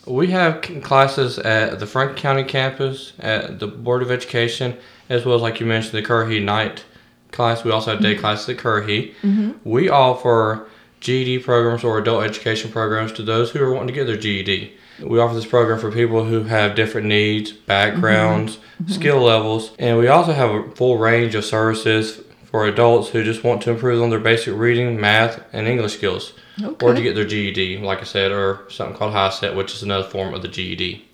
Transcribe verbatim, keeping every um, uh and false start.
We have c- classes at the Franklin County campus, at the Board of Education, as well as, like you mentioned, the Currahee night class. We also have day classes at Currahee. Mm-hmm. We offer G E D programs or adult education programs to those who are wanting to get their G E D. We offer this program for people who have different needs, backgrounds, Mm-hmm. skill levels, and we also have a full range of services for adults who just want to improve on their basic reading, math, and English skills, Okay. or to get their G E D, like I said, or something called HiSET, which is another form of the G E D.